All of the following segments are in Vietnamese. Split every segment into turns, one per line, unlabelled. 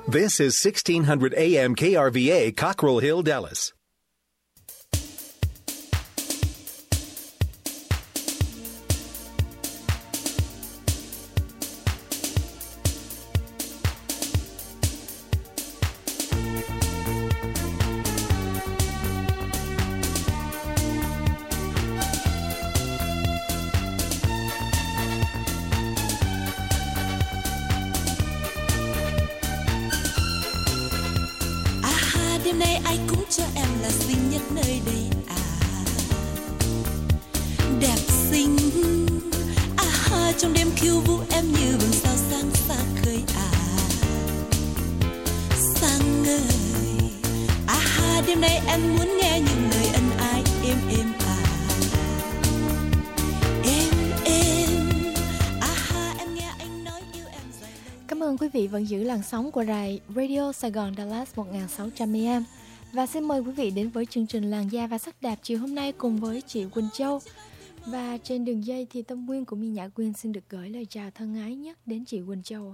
This is 1600 AM KRVA, Cockrell Hill, Dallas.
Đêm nay ai cũng cho em là xinh nhất nơi đây à, đẹp xinh à, trong đêm khiêu vũ em như vầng sao sáng xa khơi à, sáng ngời à, đêm nay em muốn nghe những lời ân ái êm êm à, êm à, em nghe anh nói yêu em dài lâu.
Cảm ơn quý vị vẫn giữ làn sóng của đài Radio Sài Gòn Dallas 1600 AM. Và xin mời quý vị đến với chương trình Làn da và sắc đẹp chiều hôm nay cùng với chị Quỳnh Châu. Và trên đường dây thì Tâm Nguyên của My Nhã Quyên xin được gửi lời chào thân ái nhất đến chị Quỳnh Châu.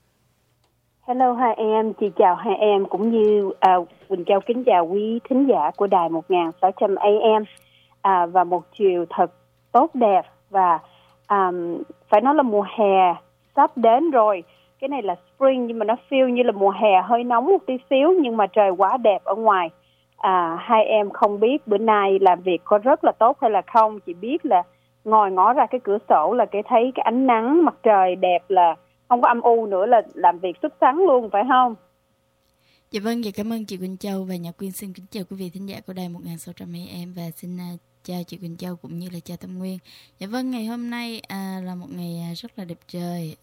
Hello hai em, chị chào hai em cũng như Quỳnh Châu kính chào quý thính giả của đài 1600 AM. Và một chiều thật tốt đẹp và phải nói là mùa hè sắp đến rồi. Cái này là spring nhưng mà nó feel như là mùa hè hơi nóng một tí xíu nhưng mà trời quá đẹp ở ngoài. Hai em không biết bữa nay làm việc có rất là tốt hay là không. Chỉ biết là ngồi ngó ra cái cửa sổ là thấy cái ánh nắng mặt trời đẹp là không có âm u nữa là làm việc xuất sắc luôn phải không?
Dạ vâng, dạ cảm ơn chị Quỳnh Châu và Nhã Quyên xin kính chào quý vị thính giả của đài 1600 AM và xin chào chị Quỳnh Châu cũng như là chào Tâm Nguyên. Dạ vâng, ngày hôm nay là một ngày rất là đẹp trời.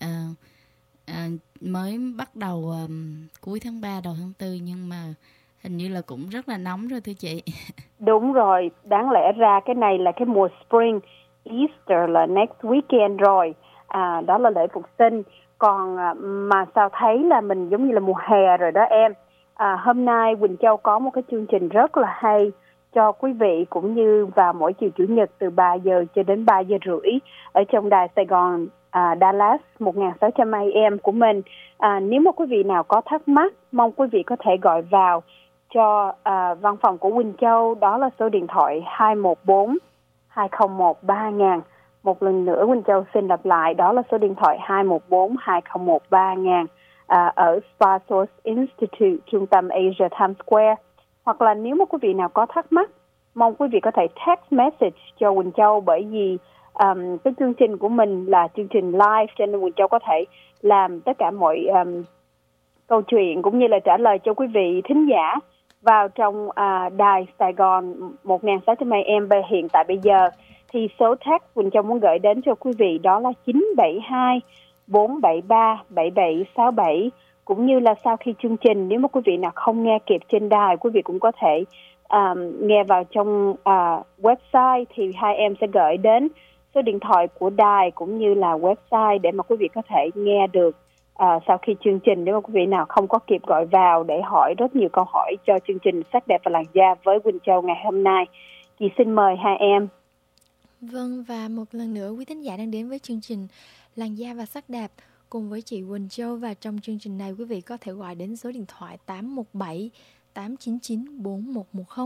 Mới bắt đầu cuối tháng 3 đầu tháng 4 nhưng mà hình như là cũng rất là nóng rồi thưa chị. Đúng
rồi, đáng lẽ ra cái này là cái mùa spring, Easter là next weekend rồi, đó là lễ phục sinh. Còn mà sao thấy là mình giống như là mùa hè rồi đó em. Hôm nay Quỳnh Châu có một cái chương trình rất là hay cho quý vị cũng như vào mỗi chiều Chủ nhật từ 3 giờ cho đến 3 giờ rưỡi ở trong đài Sài Gòn Dallas 1600 AM của mình. Nếu mà quý vị nào có thắc mắc, mong quý vị có thể gọi vào cho văn phòng của Quỳnh Châu, đó là số điện thoại 214 201 3000. Một lần nữa Quỳnh Châu xin lặp lại, đó là số điện thoại 214 201 3000 ở Spa Source Institute, trung tâm Asia Times Square. Hoặc là nếu mà quý vị nào có thắc mắc, mong quý vị có thể text message cho Quỳnh Châu bởi vì cái chương trình của mình là chương trình live cho nên Quỳnh Châu có thể làm tất cả mọi câu chuyện cũng như là trả lời cho quý vị thính giả vào trong đài Sài Gòn 1600 AM hiện tại bây giờ. Thì số text Quỳnh Châu muốn gửi đến cho quý vị đó là 972 473 7767. Cũng như là sau khi chương trình, nếu mà quý vị nào không nghe kịp trên đài, quý vị cũng có thể nghe vào trong website thì hai em sẽ gửi đến số điện thoại của đài cũng như là website để mà quý vị có thể nghe được sau khi chương trình. Nếu mà quý vị nào không có kịp gọi vào để hỏi rất nhiều câu hỏi cho chương trình Sắc đẹp và làn da với Quỳnh Châu ngày hôm nay, chị xin mời hai em.
Vâng, và một lần nữa quý thính giả đang đến với chương trình Làn da và sắc đẹp cùng với chị Quỳnh Châu. Và trong chương trình này quý vị có thể gọi đến số điện thoại 817 899 4110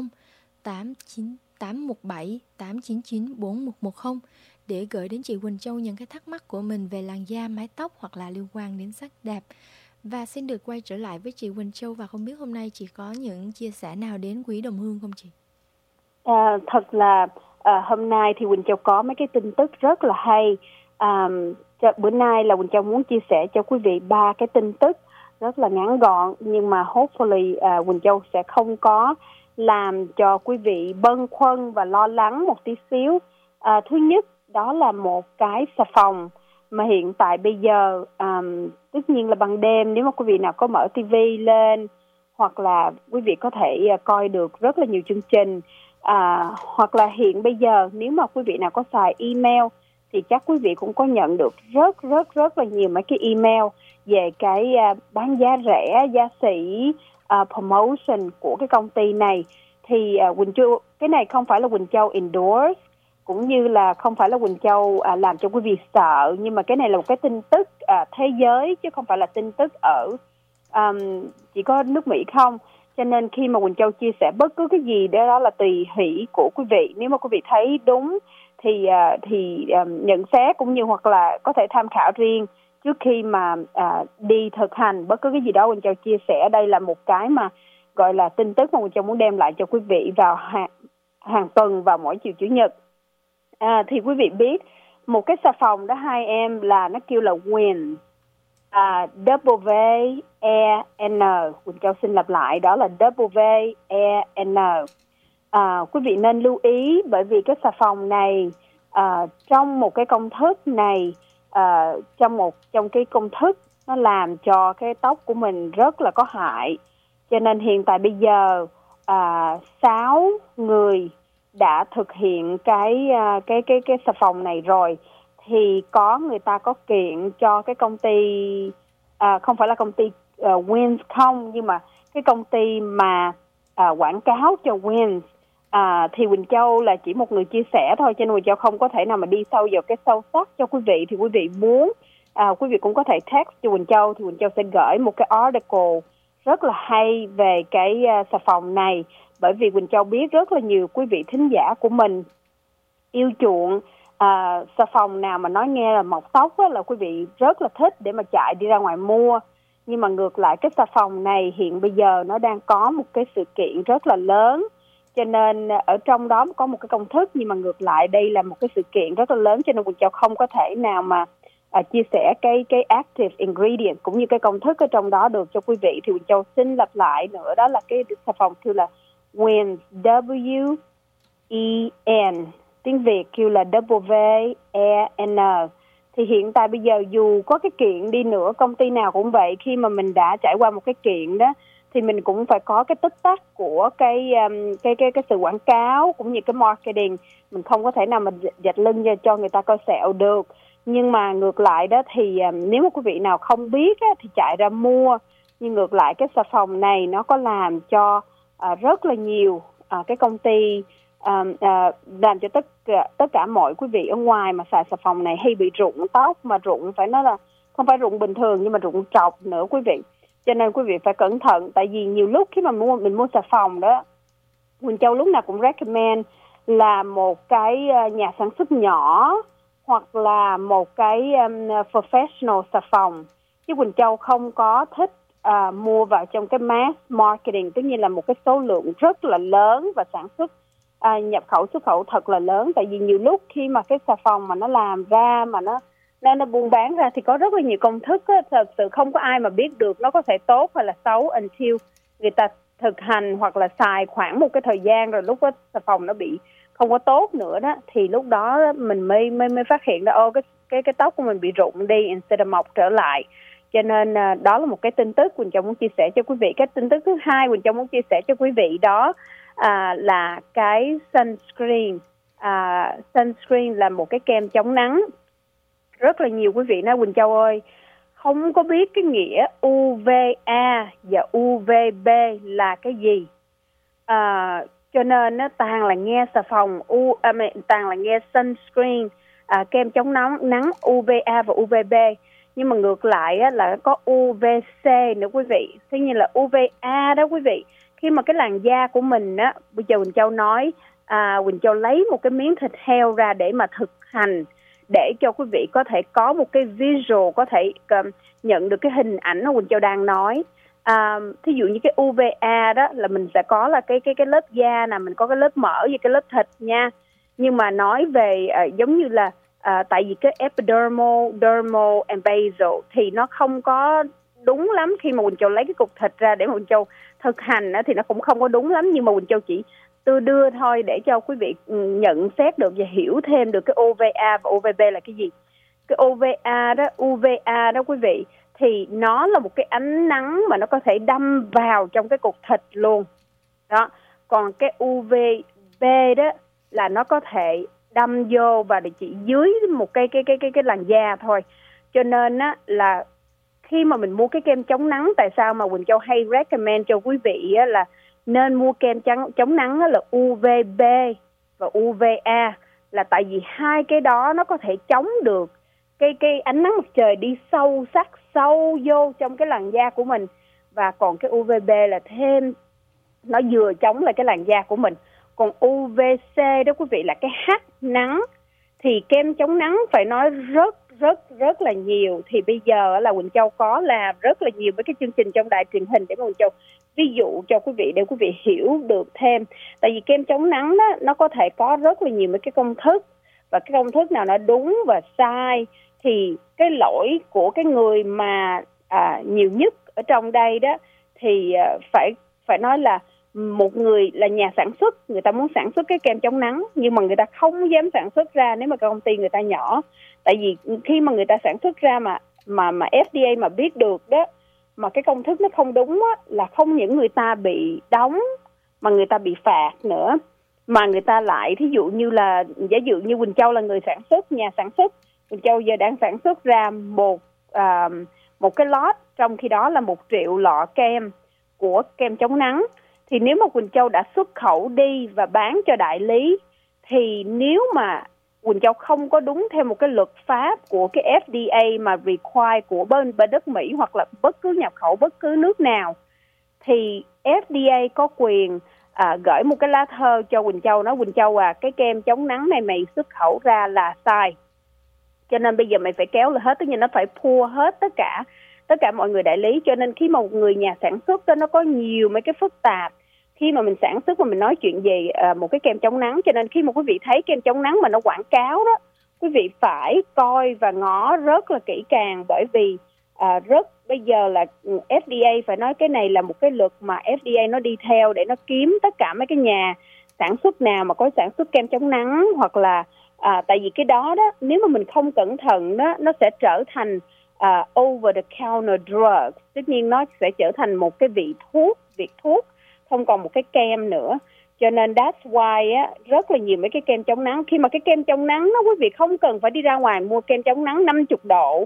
817 899 4110 để gửi đến chị Quỳnh Châu những cái thắc mắc của mình về làn da, mái tóc hoặc là liên quan đến sắc đẹp. Và xin được quay trở lại với chị Quỳnh Châu, và không biết hôm nay chị có những chia sẻ nào đến quý đồng hương không chị?
Thật là hôm nay thì Quỳnh Châu có mấy cái tin tức rất là hay. Bữa nay là Quỳnh Châu muốn chia sẻ cho quý vị 3 cái tin tức rất là ngắn gọn, nhưng mà hopefully Quỳnh Châu sẽ không có làm cho quý vị bâng khuâng và lo lắng một tí xíu. Thứ nhất, đó là một cái xà phòng mà hiện tại bây giờ tất nhiên là ban đêm nếu mà quý vị nào có mở TV lên hoặc là quý vị có thể coi được rất là nhiều chương trình, hoặc là hiện bây giờ nếu mà quý vị nào có xài email thì chắc quý vị cũng có nhận được rất là nhiều mấy cái email về cái bán giá rẻ, giá sỉ, promotion của cái công ty này. Thì Quỳnh Châu, cái này không phải là Quỳnh Châu endorse cũng như là không phải là Quỳnh Châu làm cho quý vị sợ, nhưng mà cái này là một cái tin tức thế giới chứ không phải là tin tức ở chỉ có nước Mỹ không. Cho nên khi mà Quỳnh Châu chia sẻ bất cứ cái gì đó là tùy hỷ của quý vị. Nếu mà quý vị thấy đúng thì nhận xét, cũng như hoặc là có thể tham khảo riêng trước khi mà đi thực hành bất cứ cái gì đó Quỳnh Châu chia sẻ. Đây là một cái mà gọi là tin tức mà Quỳnh Châu muốn đem lại cho quý vị vào hàng tuần vào mỗi chiều Chủ nhật. Thì quý vị biết một cái xà phòng đó hai em là nó kêu là WEN, W-E-N. Quỳnh Châu xin lặp lại, đó là W-E-N. Quý vị nên lưu ý, bởi vì cái xà phòng này trong một cái công thức này, trong cái công thức nó làm cho cái tóc của mình rất là có hại. Cho nên hiện tại bây giờ 6 người đã thực hiện cái xà phòng này rồi, thì người ta có kiện cho cái công ty, không phải là công ty WEN không, nhưng mà cái công ty mà quảng cáo cho WEN. Thì Quỳnh Châu là chỉ một người chia sẻ thôi, cho nên Quỳnh Châu không có thể nào mà đi sâu vào cái sâu sắc cho quý vị. Thì quý vị muốn, quý vị cũng có thể text cho Quỳnh Châu, thì Quỳnh Châu sẽ gửi một cái article rất là hay về cái xà phòng này. Bởi vì Quỳnh Châu biết rất là nhiều quý vị thính giả của mình yêu chuộng xà phòng nào mà nói nghe là mọc tóc là quý vị rất là thích để mà chạy đi ra ngoài mua. Nhưng mà ngược lại cái xà phòng này hiện bây giờ nó đang có một cái sự kiện rất là lớn, cho nên ở trong đó có một cái công thức, nhưng mà ngược lại đây là một cái sự kiện rất là lớn, cho nên Quỳnh Châu không có thể nào mà chia sẻ cái active ingredient cũng như cái công thức ở trong đó được cho quý vị. Thì Quỳnh Châu xin lặp lại nữa, đó là cái xà phòng kêu là WEN, W-E-N, tiếng Việt kêu là W-E-N. Thì hiện tại bây giờ dù có cái kiện đi nữa, công ty nào cũng vậy, khi mà mình đã trải qua một cái kiện đó thì mình cũng phải có cái tích tắc của cái sự quảng cáo cũng như cái marketing. Mình không có thể nào mà dạch lưng cho người ta coi sẹo được. Nhưng mà ngược lại đó thì nếu mà quý vị nào không biết á, thì chạy ra mua. Nhưng ngược lại cái xà phòng này nó có làm cho rất là nhiều cái công ty, làm cho tất cả mọi quý vị ở ngoài mà xài xà phòng này hay bị rụng tóc, mà rụng phải nói là không phải rụng bình thường nhưng mà rụng trọc nữa quý vị. Cho nên quý vị phải cẩn thận, tại vì nhiều lúc khi mà mình mua xà phòng đó, Quỳnh Châu lúc nào cũng recommend là một cái nhà sản xuất nhỏ hoặc là một cái professional xà phòng, chứ Quỳnh Châu không có thích mua vào trong cái mass marketing, tức như là một cái số lượng rất là lớn và sản xuất nhập khẩu xuất khẩu thật là lớn. Tại vì nhiều lúc khi mà cái xà phòng mà nó làm ra mà nó buôn bán ra thì có rất là nhiều công thức á, thật sự không có ai mà biết được nó có thể tốt hay là xấu until người ta thực hành hoặc là xài khoảng một cái thời gian rồi lúc đó xà phòng nó bị không có tốt nữa đó, thì lúc đó mình mới phát hiện ra cái tóc của mình bị rụng đi instead of mọc trở lại. Cho nên đó là một cái tin tức Quỳnh Châu muốn chia sẻ cho quý vị. Cái tin tức thứ hai Quỳnh Châu muốn chia sẻ cho quý vị đó là cái sunscreen. Sunscreen là một cái kem chống nắng. Rất là nhiều quý vị nói Quỳnh Châu ơi, không có biết cái nghĩa UVA và UVB là cái gì. Cho nên toàn là nghe xà phòng, toàn là nghe sunscreen, kem chống nắng UVA và UVB. Nhưng mà ngược lại là có UVC nữa quý vị. Thế như là UVA đó quý vị. Khi mà cái làn da của mình á, bây giờ Quỳnh Châu nói, Quỳnh Châu lấy một cái miếng thịt heo ra để mà thực hành, để cho quý vị có thể có một cái visual, có thể nhận được cái hình ảnh mà Quỳnh Châu đang nói. Thí dụ như cái UVA đó là mình sẽ có là cái lớp da nè, mình có cái lớp mỡ và cái lớp thịt nha. Nhưng mà nói về giống như là tại vì cái epidermal, dermal and basal thì nó không có đúng lắm. Khi mà Quỳnh Châu lấy cái cục thịt ra để mà Quỳnh Châu thực hành thì nó cũng không có đúng lắm. Nhưng mà Quỳnh Châu chỉ đưa thôi để cho quý vị nhận xét được và hiểu thêm được cái UVA và UVB là cái gì. Cái UVA đó quý vị, thì nó là một cái ánh nắng mà nó có thể đâm vào trong cái cục thịt luôn đó. Còn cái UVB đó là nó có thể đâm vô và chỉ dưới một cái làn da thôi. Cho nên á là khi mà mình mua cái kem chống nắng, tại sao mà Quỳnh Châu hay recommend cho quý vị á là nên mua kem chống nắng là UVB và UVA, là tại vì hai cái đó nó có thể chống được cái ánh nắng mặt trời đi sâu sắc sâu vô trong cái làn da của mình. và còn cái UVB là thêm, nó vừa chống lại cái làn da của mình. Còn UVC đó quý vị là cái H nắng, thì kem chống nắng phải nói rất là nhiều. Thì bây giờ là Quỳnh Châu có làm rất là nhiều với cái chương trình trong đài truyền hình để mà Quỳnh Châu ví dụ cho quý vị để quý vị hiểu được thêm. Tại vì kem chống nắng đó, nó có thể có rất là nhiều mấy cái công thức, và cái công thức nào nó đúng và sai. Thì cái lỗi của cái người mà nhiều nhất ở trong đây đó thì phải nói là một người là nhà sản xuất, người ta muốn sản xuất cái kem chống nắng nhưng mà người ta không dám sản xuất ra nếu mà công ty người ta nhỏ. Tại vì khi mà người ta sản xuất ra mà FDA mà biết được đó, mà cái công thức nó không đúng á, là không những người ta bị đóng mà người ta bị phạt nữa. Mà người ta lại thí dụ như là giả dụ như Quỳnh Châu là người sản xuất, nhà sản xuất, Quỳnh Châu giờ đang sản xuất ra một cái lót, trong khi đó là 1 triệu lọ kem của kem chống nắng. Thì nếu mà Quỳnh Châu đã xuất khẩu đi và bán cho đại lý, thì nếu mà Quỳnh Châu không có đúng theo một cái luật pháp của cái FDA mà require của bên đất Mỹ hoặc là bất cứ nhập khẩu bất cứ nước nào, thì FDA có quyền gửi một cái lá thơ cho Quỳnh Châu, nói Quỳnh Châu cái kem chống nắng này mày xuất khẩu ra là sai, cho nên bây giờ mày phải kéo là hết, tức là nó phải pull hết tất cả mọi người đại lý. Cho nên khi mà một người nhà sản xuất đó, nó có nhiều mấy cái phức tạp khi mà mình sản xuất, mà mình nói chuyện về một cái kem chống nắng. Cho nên khi mà quý vị thấy kem chống nắng mà nó quảng cáo đó, quý vị phải coi và ngó rất là kỹ càng, bởi vì bây giờ là FDA phải nói cái này là một cái luật mà FDA nó đi theo để nó kiếm tất cả mấy cái nhà sản xuất nào mà có sản xuất kem chống nắng, hoặc là tại vì cái đó nếu mà mình không cẩn thận đó, nó sẽ trở thành over the counter drugs, tất nhiên nó sẽ trở thành một cái vị thuốc, không còn một cái kem nữa. Cho nên that's why rất là nhiều mấy cái kem chống nắng, khi mà cái kem chống nắng đó, quý vị không cần phải đi ra ngoài mua kem chống nắng 50 độ,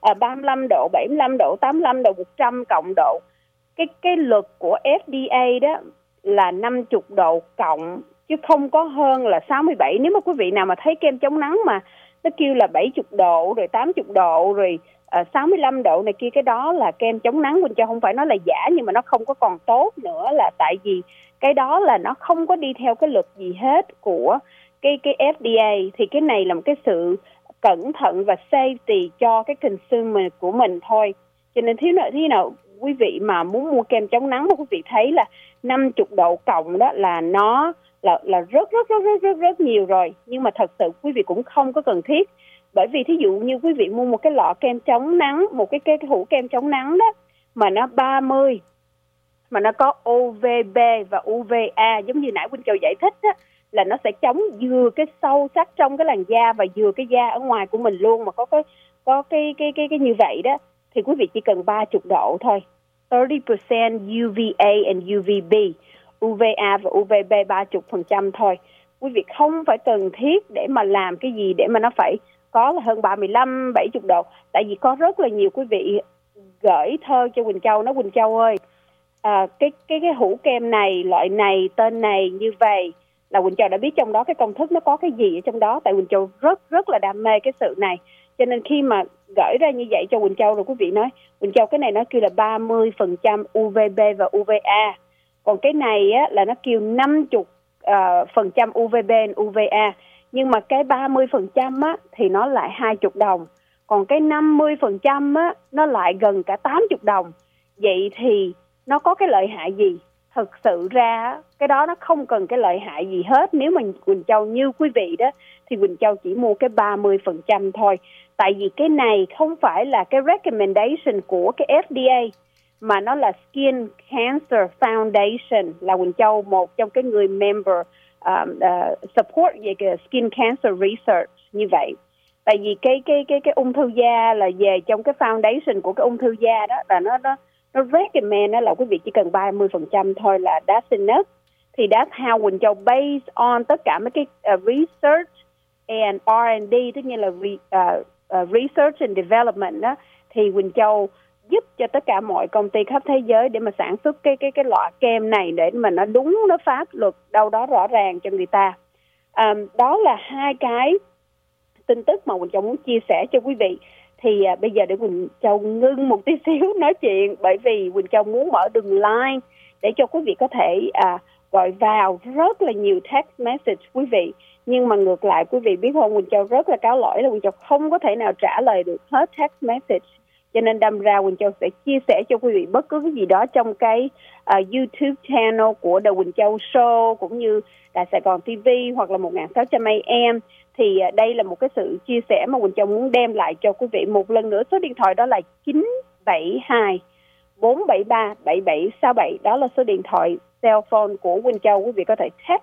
35 độ, 75 độ, 85 độ, 100 cộng độ. Cái luật của FDA đó là 50 độ cộng, chứ không có hơn là 67. Nếu mà quý vị nào mà thấy kem chống nắng mà nó kêu là 70 độ, rồi 80 độ, rồi 65 độ này kia, cái đó là kem chống nắng. Quỳnh Châu không phải nói là giả, nhưng mà nó không có còn tốt nữa, là tại vì cái đó là nó không có đi theo cái luật gì hết của cái FDA. Thì cái này là một cái sự cẩn thận và safety cho cái consumer của mình thôi. Cho nên thế nào quý vị mà muốn mua kem chống nắng mà quý vị thấy là 50 độ cộng đó, là nó là rất nhiều rồi. Nhưng mà thật sự quý vị cũng không có cần thiết. Bởi vì thí dụ như quý vị mua một cái lọ kem chống nắng, một cái hũ kem chống nắng đó, mà nó 30, mà nó có UVB và UVA, giống như nãy Quỳnh Châu giải thích đó, là nó sẽ chống vừa cái sâu sắc trong cái làn da và vừa cái da ở ngoài của mình luôn, mà có cái như vậy đó, thì quý vị chỉ cần 30 độ thôi, 30% UVA and UVB, UVA và UVB 30% thôi. Quý vị không phải cần thiết để mà làm cái gì để mà nó phải có là hơn 35, 70 độ. Tại vì có rất là nhiều quý vị gửi thơ cho Quỳnh Châu, nói Quỳnh Châu ơi, cái hũ kem này, loại này, tên này như vậy, là Quỳnh Châu đã biết trong đó cái công thức nó có cái gì ở trong đó. Tại Quỳnh Châu rất là đam mê cái sự này. Cho nên khi mà gửi ra như vậy cho Quỳnh Châu, rồi quý vị nói Quỳnh Châu cái này nó kêu là 30% UVB và UVA, còn cái này á, là nó kêu 50% UVB và UVA. Nhưng mà cái 30% á, thì nó lại 20 đồng. Còn cái 50% á, nó lại gần cả 80 đồng. Vậy thì nó có cái lợi hại gì? Thực sự ra cái đó nó không cần cái lợi hại gì hết. Nếu mà Quỳnh Châu như quý vị đó, thì Quỳnh Châu chỉ mua cái 30% thôi. Tại vì cái này không phải là cái recommendation của cái FDA, mà nó là Skin Cancer Foundation, là Quỳnh Châu một trong cái người member support về cái Skin Cancer Research như vậy. Tại vì cái ung thư da là về trong cái foundation của cái ung thư da đó, là nó recommend đó là quý vị chỉ cần 30% thôi, là that's enough. Thì that's how Quỳnh Châu based on tất cả mấy cái research and R&D, tức như là research and development đó, thì Quỳnh Châu giúp cho tất cả mọi công ty khắp thế giới để mà sản xuất cái loại kem này để mà nó đúng, nó pháp luật đâu đó rõ ràng cho người ta. Đó là hai cái tin tức mà Quỳnh Châu muốn chia sẻ cho quý vị. Thì bây giờ để Quỳnh Châu ngưng một tí xíu nói chuyện, bởi vì Quỳnh Châu muốn mở đường line để cho quý vị có thể gọi vào rất là nhiều text message quý vị. Nhưng mà ngược lại quý vị biết không, Quỳnh Châu rất là cáo lỗi là Quỳnh Châu không có thể nào trả lời được hết text message. Cho nên đâm ra Quỳnh Châu sẽ chia sẻ cho quý vị bất cứ cái gì đó trong cái YouTube channel của The Quỳnh Châu Show cũng như Đài Sài Gòn TV hoặc là 1600 AM. Thì đây là một cái sự chia sẻ mà Quỳnh Châu muốn đem lại cho quý vị. Một lần nữa số điện thoại đó là 972 473 7767. Đó là số điện thoại cell phone của Quỳnh Châu. Quý vị có thể text.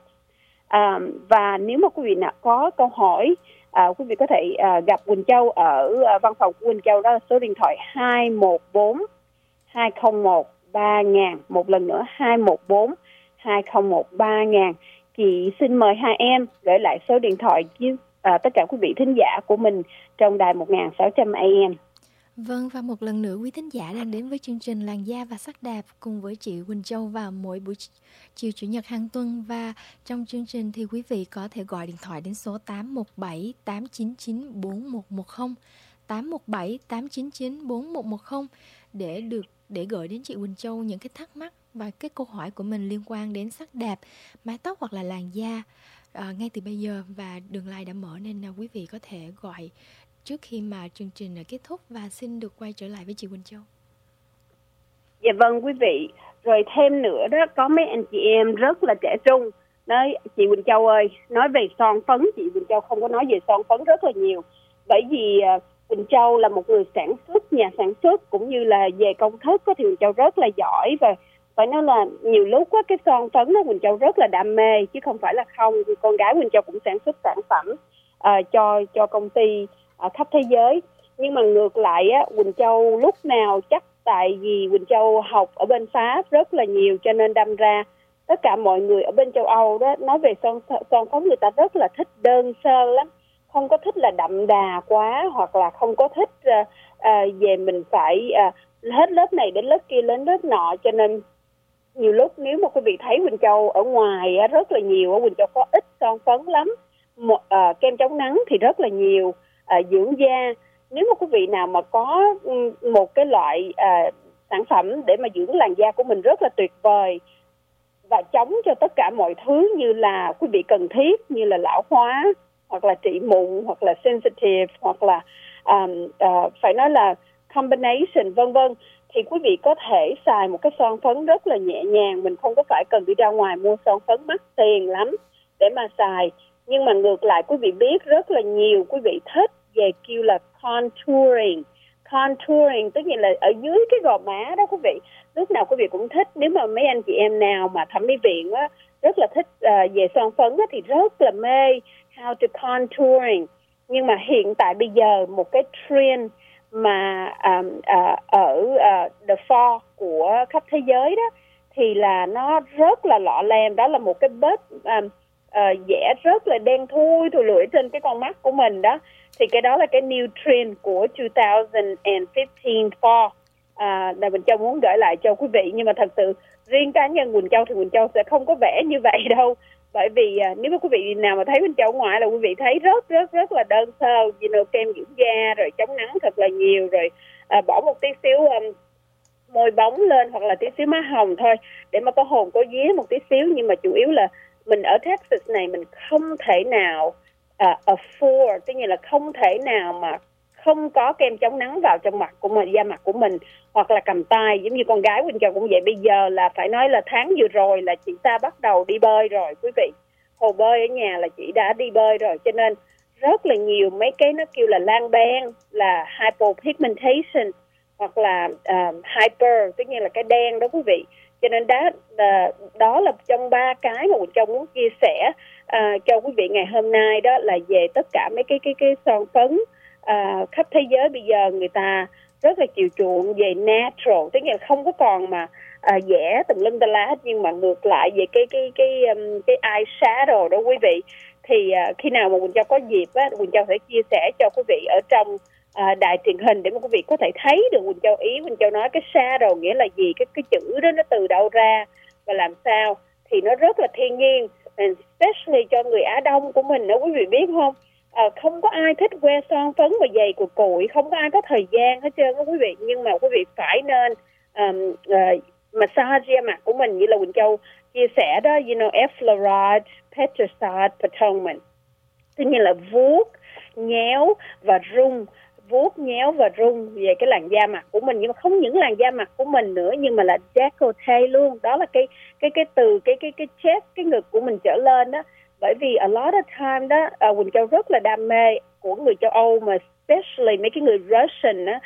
Và nếu mà quý vị nào có câu hỏi, quý vị có thể gặp Quỳnh Châu ở văn phòng của Quỳnh Châu. Đó là số điện thoại 214 201 3000. Một lần nữa 214 201 3000. Chị xin mời hai em gửi lại số điện thoại với tất cả quý vị thính giả của mình trong đài 1600 AM.
Vâng, và một lần nữa quý thính giả đang đến với chương trình Làn da và sắc đẹp cùng với chị Quỳnh Châu vào mỗi buổi chiều Chủ nhật hàng tuần. Và trong chương trình thì quý vị có thể gọi điện thoại đến số 817 899 4110 817 899 4110 để gửi đến chị Quỳnh Châu những cái thắc mắc và cái câu hỏi của mình liên quan đến sắc đẹp, mái tóc hoặc là làn da ngay từ bây giờ. Và đường line đã mở nên quý vị có thể gọi trước khi mà chương trình kết thúc. Và xin được quay trở lại với chị Quỳnh Châu.
Dạ vâng quý vị. Rồi thêm nữa đó, có mấy anh chị em rất là trẻ trung nói chị Quỳnh Châu ơi, nói về son phấn, chị Quỳnh Châu không có nói về son phấn rất là nhiều. Bởi vì Quỳnh Châu là một người sản xuất, nhà sản xuất cũng như là về công thức thì Quỳnh Châu rất là giỏi. Và phải nói là nhiều lúc cái son phấn đó Quỳnh Châu rất là đam mê chứ không phải là không. Con gái Quỳnh Châu cũng sản xuất sản phẩm cho công ty khắp thế giới. Nhưng mà ngược lại Quỳnh Châu lúc nào chắc tại vì Quỳnh Châu học ở bên Pháp rất là nhiều, cho nên đâm ra tất cả mọi người ở bên châu Âu đó nói về son phấn người ta rất là thích đơn sơ lắm, không có thích là đậm đà quá, hoặc là không có thích về mình phải hết lớp này đến lớp kia đến lớp nọ. Cho nên nhiều lúc nếu mà quý vị thấy Quỳnh Châu ở ngoài rất là nhiều, Quỳnh Châu có ít son phấn lắm. Kem chống nắng thì rất là nhiều, dưỡng da. Nếu mà quý vị nào mà có một cái loại sản phẩm để mà dưỡng làn da của mình rất là tuyệt vời và chống cho tất cả mọi thứ như là quý vị cần thiết, như là lão hóa hoặc là trị mụn hoặc là sensitive hoặc là phải nói là combination vân vân, thì quý vị có thể xài một cái son phấn rất là nhẹ nhàng. Mình không có phải cần đi ra ngoài mua son phấn mắc tiền lắm để mà xài. Nhưng mà ngược lại quý vị biết rất là nhiều quý vị thích về kêu là contouring. Contouring tức là ở dưới cái gò má đó quý vị. Lúc nào quý vị cũng thích. Nếu mà mấy anh chị em nào mà thẩm mỹ viện á, rất là thích về son phấn á, thì rất là mê how to contouring. Nhưng mà hiện tại bây giờ một cái trend mà ở the fall của khắp thế giới đó thì là nó rất là lọ lem. Đó là một cái bớt vẽ rất là đen thui lưỡi trên cái con mắt của mình đó. Thì cái đó là cái new trend của 2015 fall. Là Quỳnh Châu muốn gửi lại cho quý vị. Nhưng mà thật sự riêng cá nhân Quỳnh Châu thì Quỳnh Châu sẽ không có vẽ như vậy đâu. Bởi vì nếu mà quý vị nào mà thấy Quỳnh Châu ngoài là quý vị thấy rất là đơn sơ, kem dưỡng da rồi chống nắng thật là nhiều, rồi bỏ một tí xíu môi bóng lên hoặc là tí xíu má hồng thôi để mà có hồn có vía một tí xíu. Nhưng mà chủ yếu là mình ở Texas này mình không thể nào afford, tức là không thể nào mà không có kem chống nắng vào trong mặt của mình, da mặt của mình, hoặc là cầm tay. Giống như con gái Quỳnh Châu cũng vậy. Bây giờ là phải nói là tháng vừa rồi là chị ta bắt đầu đi bơi rồi quý vị. Hồ bơi ở nhà là chị đã đi bơi rồi. Cho nên rất là nhiều mấy cái nó kêu là lang ben, là hypopigmentation hoặc là hyper, tức là cái đen đó quý vị. Cho nên đó là trong 3 cái mà Quỳnh Châu muốn chia sẻ cho quý vị ngày hôm nay, đó là về tất cả mấy cái son phấn. Khắp thế giới bây giờ người ta rất là chiều chuộng về natural, tức là không có còn mà vẽ tùm lum tà lá hết. Nhưng mà ngược lại về cái eyeshadow đó quý vị, thì khi nào mà Quỳnh Châu có dịp á, Quỳnh Châu sẽ chia sẻ cho quý vị ở trong đài truyền hình để mà quý vị có thể thấy được Quỳnh Châu ý. Quỳnh Châu nói cái shadow nghĩa là gì, cái chữ đó nó từ đâu ra và làm sao, thì nó rất là thiên nhiên, especially cho người Á Đông của mình đó quý vị biết không. Không có ai thích que son phấn và giày của cụi, không có ai có thời gian hết trơn đó quý vị. Nhưng mà quý vị phải nên massage da mặt của mình như là Quỳnh Châu chia sẻ đó, effleuride, petricide, potonement. Tất nhiên là vuốt, nhéo và rung, vuốt, nhéo và rung về cái làn da mặt của mình, nhưng mà không những làn da mặt của mình nữa, nhưng mà là décolleté luôn. Đó là cái từ cái chest, cái ngực của mình trở lên đó. Bởi vì a lot of time đó, Quỳnh Châu rất là đam mê của người châu Âu, mà especially mấy cái người Russian đó,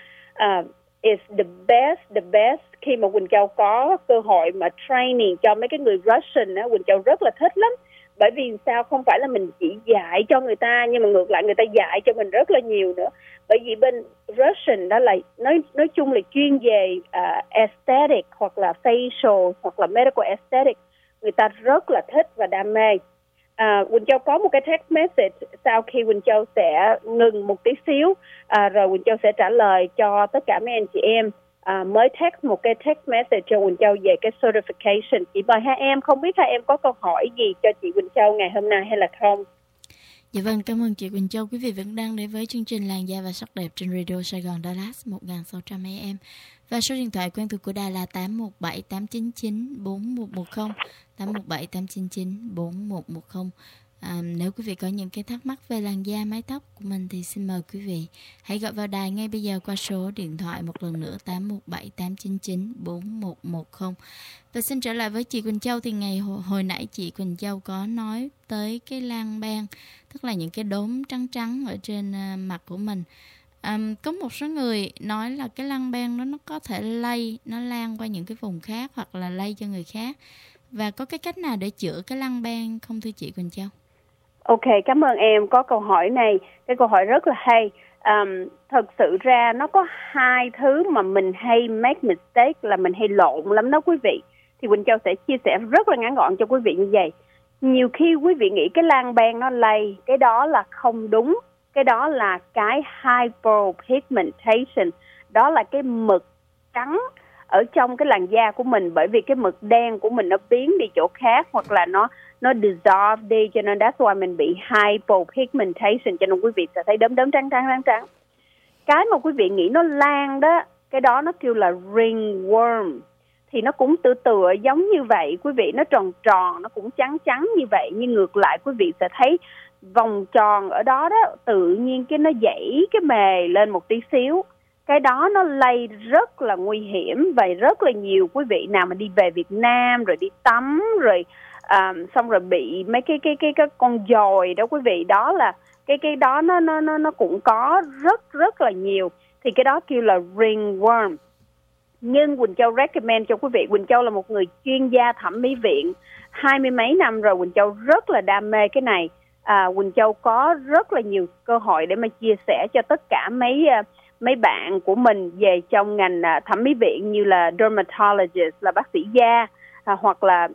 is the best. Khi mà Quỳnh Châu có cơ hội mà training cho mấy cái người Russian đó, Quỳnh Châu rất là thích lắm. Bởi vì sao? Không phải là mình chỉ dạy cho người ta, nhưng mà ngược lại người ta dạy cho mình rất là nhiều nữa. Bởi vì bên Russian đó là nói chung là chuyên về aesthetic hoặc là facial hoặc là medical aesthetic, người ta rất là thích và đam mê. Quỳnh Châu có một cái text message sau khi Quỳnh Châu sẽ ngừng một tí xíu, rồi Quỳnh Châu sẽ trả lời cho tất cả mấy anh chị em. Mới text một cái text message cho Quỳnh Châu về cái certification. Chị mời hai em, không biết hai em có câu hỏi gì cho chị Quỳnh Châu ngày hôm nay hay là không?
Dạ vâng, cảm ơn chị Quỳnh Châu. Quý vị vẫn đang đến với chương trình Làn da và sắc đẹp trên Radio Sài Gòn Dallas 1600 AM. Và số điện thoại quen thuộc của đài là 817 899 4110, 817 899 4110. Nếu quý vị có những cái thắc mắc về làn da, mái tóc của mình thì xin mời quý vị hãy gọi vào đài ngay bây giờ qua số điện thoại một lần nữa 817 899 4110. Và xin trở lại với chị Quỳnh Châu, thì hồi nãy chị Quỳnh Châu có nói tới cái lang ban, tức là những cái đốm trắng trắng ở trên mặt của mình. Có một số người nói là cái lang ban đó nó có thể nó lan qua những cái vùng khác hoặc là lây cho người khác. Và có cái cách nào để chữa cái lang ban không thưa chị Quỳnh Châu?
Ok, cảm ơn em có câu hỏi này. Cái câu hỏi rất là hay. Thật sự ra nó có hai thứ mà mình hay make mistake, là mình hay lộn lắm đó quý vị. Thì Quỳnh Châu sẽ chia sẻ rất là ngắn gọn cho quý vị như vậy. Nhiều khi quý vị nghĩ cái lang ban nó lây, cái đó là không đúng. Cái đó là cái hyperpigmentation. Đó là cái mực trắng ở trong cái làn da của mình, bởi vì cái mực đen của mình nó biến đi chỗ khác hoặc là nó dissolve đi, cho nên that's why mình bị hypopigmentation, cho nên quý vị sẽ thấy đốm trắng. Cái mà quý vị nghĩ nó lan đó, cái đó nó kêu là ringworm. Thì nó cũng tựa giống như vậy quý vị, nó tròn, nó cũng trắng như vậy, nhưng ngược lại quý vị sẽ thấy vòng tròn ở đó đó, tự nhiên cái nó dãy cái mề lên một tí xíu. Cái đó nó lây rất là nguy hiểm, và rất là nhiều quý vị nào mà đi về Việt Nam rồi đi tắm rồi xong rồi bị mấy cái con dòi đó quý vị, đó là cái đó nó cũng có rất là nhiều. Thì cái đó kêu là ringworm. Nhưng Quỳnh Châu recommend cho quý vị, Quỳnh Châu là một người chuyên gia thẩm mỹ viện 20 mấy năm rồi, Quỳnh Châu rất là đam mê cái này. Quỳnh Châu có rất là nhiều cơ hội để mà chia sẻ cho tất cả mấy bạn của mình về trong ngành thẩm mỹ viện, như là dermatologist là bác sĩ da, hoặc là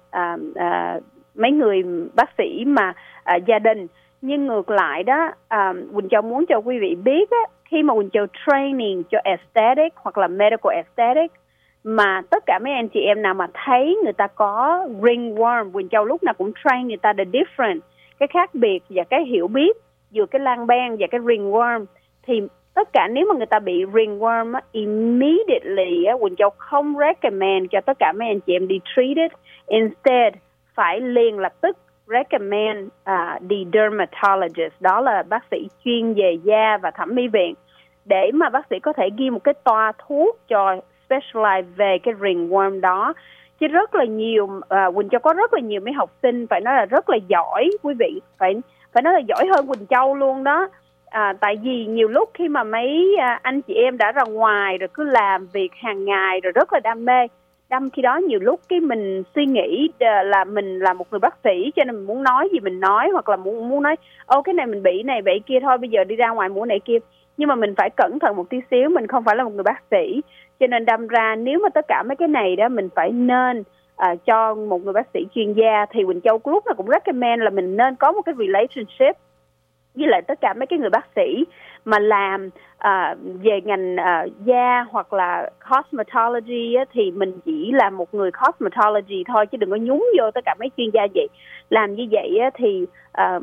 mấy người bác sĩ mà gia đình. Nhưng ngược lại đó, Quỳnh Châu muốn cho quý vị biết á, khi mà Quỳnh Châu training cho aesthetic hoặc là medical aesthetic, mà tất cả mấy anh chị em nào mà thấy người ta có ringworm, Quỳnh Châu lúc nào cũng train người ta the different, cái khác biệt và cái hiểu biết giữa cái lang ban và cái ringworm. Thì tất cả nếu mà người ta bị ringworm immediately, Quỳnh Châu không recommend cho tất cả mấy anh chị em đi treat it. Instead, phải liền lập tức recommend the dermatologist, đó là bác sĩ chuyên về da và thẩm mỹ viện, để mà bác sĩ có thể ghi một cái toa thuốc cho specialize về cái ringworm đó. Chứ rất là nhiều, Quỳnh Châu có rất là nhiều mấy học sinh phải nói là rất là giỏi quý vị, phải nói là giỏi hơn Quỳnh Châu luôn đó. Tại vì nhiều lúc khi mà mấy anh chị em đã ra ngoài rồi cứ làm việc hàng ngày rồi rất là đam mê, khi đó nhiều lúc cái mình suy nghĩ là mình là một người bác sĩ, cho nên mình muốn nói gì mình nói, hoặc là muốn nói cái này mình bị này bị kia thôi, bây giờ đi ra ngoài mua này kia. Nhưng mà mình phải cẩn thận một tí xíu, mình không phải là một người bác sĩ, cho nên đâm ra nếu mà tất cả mấy cái này đó mình phải nên cho một người bác sĩ chuyên gia. Thì Quỳnh Châu lúc nào cũng recommend là mình nên có một cái relationship với lại tất cả mấy cái người bác sĩ mà làm về ngành da hoặc là cosmetology á, thì mình chỉ là một người cosmetology thôi, chứ đừng có nhúng vô tất cả mấy chuyên gia vậy. Làm như vậy á, thì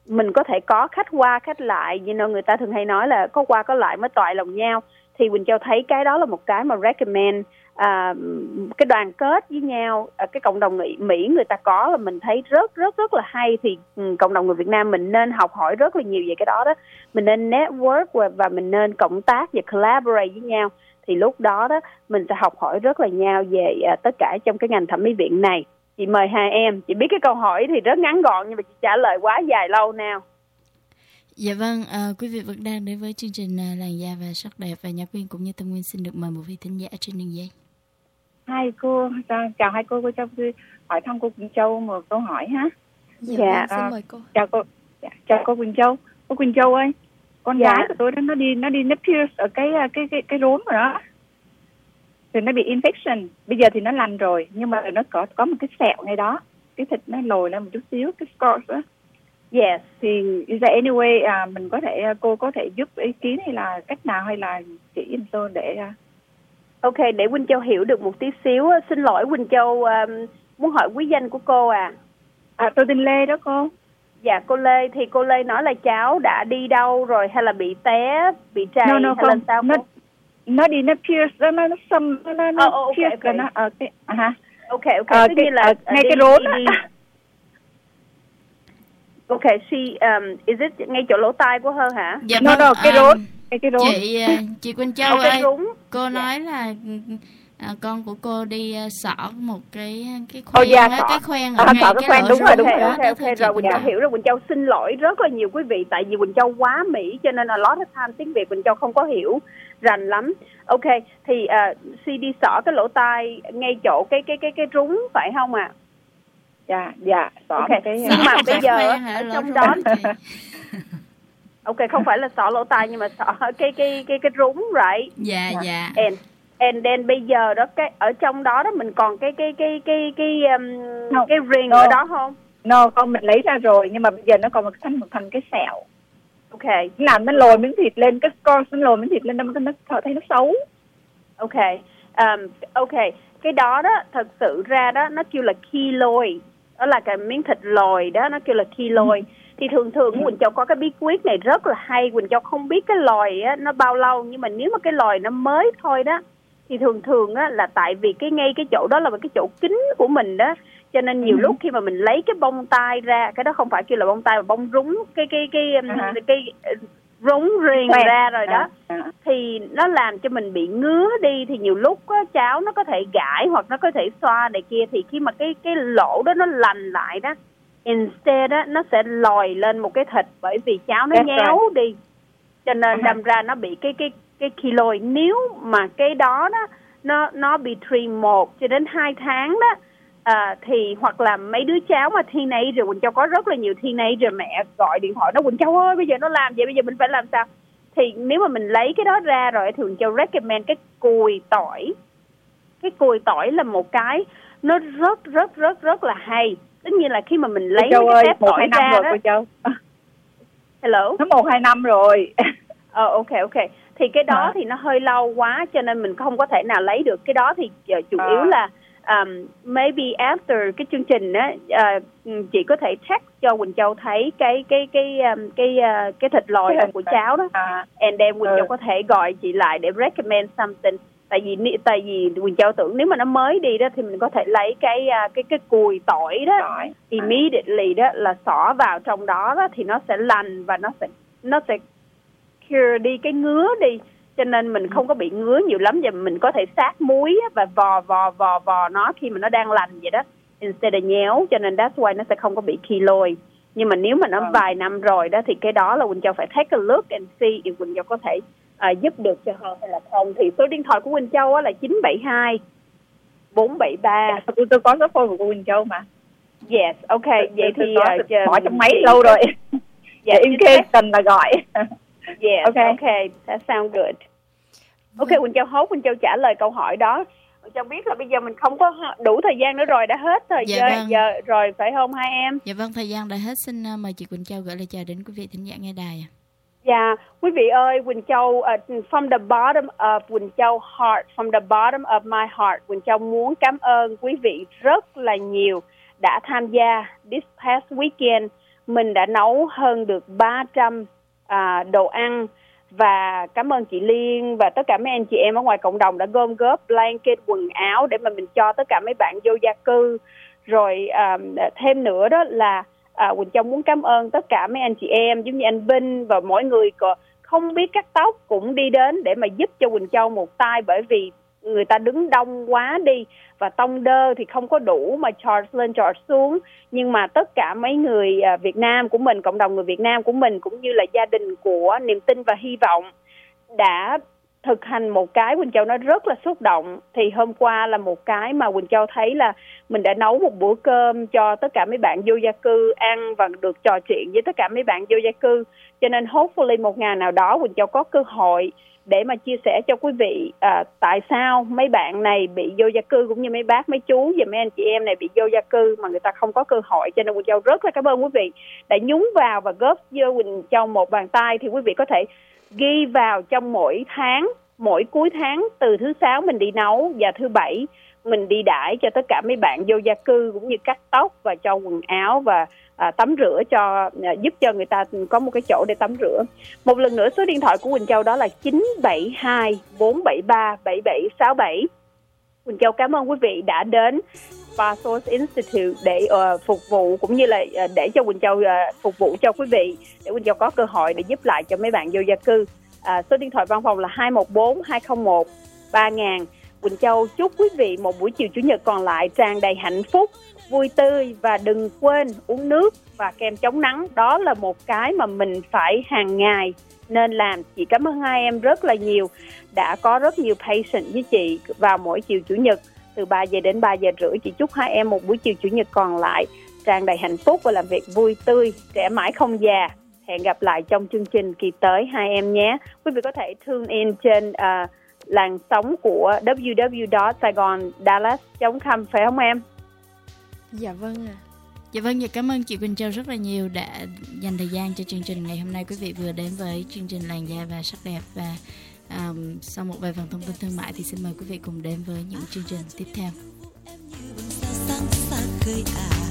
mình có thể có khách qua khách lại, người ta thường hay nói là có qua có lại mới toại lòng nhau, thì Quỳnh Châu thấy cái đó là một cái mà recommend. Cái đoàn kết với nhau, cái cộng đồng người Mỹ người ta có là mình thấy rất là hay, thì cộng đồng người Việt Nam mình nên học hỏi rất là nhiều về cái đó đó. Mình nên network và mình nên cộng tác và collaborate với nhau, thì lúc đó đó mình sẽ học hỏi rất là nhau về tất cả trong cái ngành thẩm mỹ viện này. Chị mời hai em. Chị biết cái câu hỏi thì rất ngắn gọn nhưng mà chị trả lời quá dài lâu nào.
Dạ vâng, quý vị vẫn đang đến với chương trình Làn da và sắc đẹp, và Nhã Quyên cũng như Tâm Nguyên xin được mời một vị thính giả trên đường dây.
Hai cô, chào hai cô cho tôi hỏi thăm cô Quỳnh Châu một câu hỏi ha.
Dạ, xin mời cô.
Chào cô, chào cô Quỳnh Châu. Cô Quỳnh Châu ơi, con gái của tôi đó nó đi pierce ở cái rốn rồi đó, thì nó bị infection. Bây giờ thì nó lành rồi, nhưng mà nó có một cái sẹo ngay đó, cái thịt nó lồi lên một chút xíu, cái scars đó.
Yes,
thì is there any way mình có thể, cô có thể giúp ý kiến hay là cách nào, hay là chỉ giùm tôi để
Ok, để Quỳnh Châu hiểu được một tí xíu. Xin lỗi Quỳnh Châu, muốn hỏi quý danh của cô à?
Tôi tên Lê đó cô.
Dạ, cô Lê. Thì cô Lê nói là cháu đã đi đâu rồi, hay là bị té, bị trầy, hay là sao cô?
Nó đi, nó pierce, nó pierce
okay.
Nó
Ok, tất nhiên là
ngay cái rốn đó.
Ok, is it ngay chỗ lỗ tai của her hả?
Dạ vâng,
cái rốn.
Chị Quỳnh Châu ơi, cô nói là con của cô đi xỏ một cái khoen, cái khoen ở ngay cái khoen,
đúng rồi.
Rồi Quỳnh Châu hiểu rồi. Quỳnh Châu xin lỗi rất là nhiều quý vị, tại vì Quỳnh Châu quá Mỹ cho nên là lot of time tiếng Việt Quỳnh Châu không có hiểu rành lắm. Ok, thì Si đi xỏ cái lỗ tai ngay chỗ cái rúng phải không ạ?
Dạ.
Ok, nhưng mà bây giờ ở trong đó ok, không phải là xỏ lỗ tai nhưng mà xỏ cái rúng, right?
Dạ.
And then bây giờ đó, cái ở trong đó mình còn cái ring ở đó không?
Không, mình lấy ra rồi, nhưng mà bây giờ nó còn một thành cái sẹo.
Ok.
Làm nó lồi miếng thịt lên, cái scars nó lồi miếng thịt lên, nó thấy nó xấu.
Ok. Ok, cái đó thật sự ra đó nó kêu là keloid, đó là cái miếng thịt lồi đó, nó kêu là keloid. Thì thường Quỳnh Châu có cái bí quyết này rất là hay. Quỳnh Châu không biết cái lồi á nó bao lâu, nhưng mà nếu mà cái lồi nó mới thôi đó thì thường á là tại vì ngay cái chỗ đó là cái chỗ kín của mình đó, cho nên nhiều lúc khi mà mình lấy cái bông tai ra, cái đó không phải kêu là bông tai mà bông rúng, cái rúng riêng ra rồi đó, thì nó làm cho mình bị ngứa đi. Thì nhiều lúc á, cháu nó có thể gãi hoặc nó có thể xoa này kia, thì khi mà cái lỗ đó nó lành lại đó, instead đó nó sẽ lòi lên một cái thịt, bởi vì cháu nó nhéo đi, cho nên đâm ra nó bị cái keloid. Nếu mà cái đó nó bị trim 1 cho đến 2 tháng đó, thì hoặc là mấy đứa cháu mà teenager, Quỳnh Châu có rất là nhiều teenager mẹ gọi điện thoại nói Quỳnh Châu ơi bây giờ nó làm vậy, bây giờ mình phải làm sao? Thì nếu mà mình lấy cái đó ra rồi thì Quỳnh Châu recommend cái cùi tỏi. Cái cùi tỏi là một cái nó rất là hay. Tất nhiên là khi mà mình lấy cái tép tỏi ra đó.
Cô Châu.
Hello.
Nó 1-2 năm rồi.
Ok. Thì cái đó thì nó hơi lâu quá cho nên mình không có thể nào lấy được cái đó. Thì chủ yếu là maybe after cái chương trình á, chị có thể check cho Quỳnh Châu thấy cái thịt lòi của cháu đó, and then Quỳnh Châu có thể gọi chị lại để recommend something. Tại vì Quỳnh Châu tưởng nếu mà nó mới đi đó thì mình có thể lấy cái cùi tỏi đó, immediately đó là xỏ vào trong đó thì nó sẽ lành và nó sẽ cure đi cái ngứa đi, cho nên mình không có bị ngứa nhiều lắm. Và mình có thể sát muối và vò nó khi mà nó đang lành vậy đó, instead of nhéo, cho nên that's why nó sẽ không có bị keloid. Nhưng mà nếu mà nó vài năm rồi đó thì cái đó là Quỳnh Châu phải take a look and see if Quỳnh Châu có thể giúp được cho họ hay là không. Thì số điện thoại của Quỳnh Châu là 972 473.
Tôi có số phone của Quỳnh Châu mà.
Yes, ok. Vậy thì
bỏ trong máy lâu rồi. Dạ, in case cần là gọi.
Yes, okay, that sounds good. Ok, Quỳnh Châu hốt, Quỳnh Châu trả lời câu hỏi đó. Quỳnh Châu biết là bây giờ mình không có đủ thời gian nữa rồi, đã hết thời giờ rồi phải không hai em?
Dạ vâng, thời gian đã hết. Xin mời chị Quỳnh Châu gửi lời chào đến quý vị thính giả nghe đài.
Dạ, quý vị ơi, Quỳnh Châu from the bottom of Quỳnh Châu heart, from the bottom of my heart, Quỳnh Châu muốn cảm ơn quý vị rất là nhiều đã tham gia this past weekend mình đã nấu hơn được 300 đồ ăn. Và cảm ơn chị Liên và tất cả mấy anh chị em ở ngoài cộng đồng đã gom góp blanket, quần áo để mà mình cho tất cả mấy bạn vô gia cư. Rồi thêm nữa đó là Quỳnh Châu muốn cảm ơn tất cả mấy anh chị em giống như anh Vinh và mỗi người không biết cắt tóc cũng đi đến để mà giúp cho Quỳnh Châu một tay, bởi vì người ta đứng đông quá đi và tông đơ thì không có đủ mà charge lên charge xuống. Nhưng mà tất cả mấy người Việt Nam của mình, cộng đồng người Việt Nam của mình cũng như là gia đình của Niềm Tin và Hy Vọng đã thực hành một cái Quỳnh Châu nó rất là xúc động. Thì hôm qua là một cái mà Quỳnh Châu thấy là mình đã nấu một bữa cơm cho tất cả mấy bạn vô gia cư ăn và được trò chuyện với tất cả mấy bạn vô gia cư. Cho nên hopefully một ngày nào đó Quỳnh Châu có cơ hội để mà chia sẻ cho quý vị tại sao mấy bạn này bị vô gia cư, cũng như mấy bác, mấy chú và mấy anh chị em này bị vô gia cư mà người ta không có cơ hội. Cho nên Quỳnh Châu rất là cảm ơn quý vị đã nhúng vào và góp vô Quỳnh Châu một bàn tay. Thì quý vị có thể ghi vào trong mỗi tháng, mỗi cuối tháng, từ thứ Sáu mình đi nấu và thứ Bảy mình đi đãi cho tất cả mấy bạn vô gia cư, cũng như cắt tóc và cho quần áo và tắm rửa cho giúp cho người ta có một cái chỗ để tắm rửa. Một lần nữa số điện thoại của Quỳnh Châu đó là 972 473 7767. Quỳnh Châu cảm ơn quý vị đã đến Spa Source Institute để phục vụ, cũng như là để cho Quỳnh Châu phục vụ cho quý vị, để Quỳnh Châu có cơ hội để giúp lại cho mấy bạn vô gia cư. Số điện thoại văn phòng là 214 201 3000. Quỳnh Châu chúc quý vị một buổi chiều Chủ nhật còn lại tràn đầy hạnh phúc, vui tươi, và đừng quên uống nước và kem chống nắng. Đó là một cái mà mình phải hàng ngày nên làm. Chị cảm ơn hai em rất là nhiều, đã có rất nhiều patient với chị vào mỗi chiều Chủ nhật từ 3 giờ đến 3 giờ rưỡi. Chị chúc hai em một buổi chiều Chủ nhật còn lại tràn đầy hạnh phúc và làm việc vui tươi, trẻ mãi không già. Hẹn gặp lại trong chương trình kỳ tới hai em nhé. Quý vị có thể tune in trên làn sóng của www.saigondallas.com phải không em?
Dạ vâng ạ.
Dạ vâng, và cảm ơn chị Quỳnh Châu rất là nhiều đã dành thời gian cho chương trình ngày hôm nay. Quý vị vừa đến với chương trình Làn da và sắc đẹp, và sau một vài phần thông tin thương mại thì xin mời quý vị cùng đến với những chương trình tiếp theo.